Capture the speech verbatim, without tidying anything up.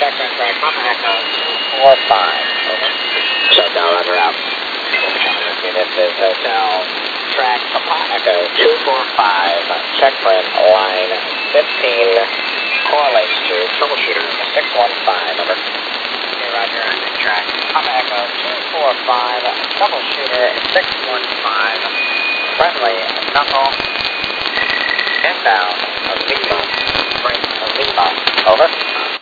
check on track, Papa Echo two four five, over. Shutdown, roger out. This is Hotel Track, Papa Echo two four five, check print line fifteen, correlates to troubleshooter six one five, over. Okay, roger, I'm in track, Papa Echo two four five, troubleshooter six one five, friendly knuckle, inbound, Lima, break Lima, over.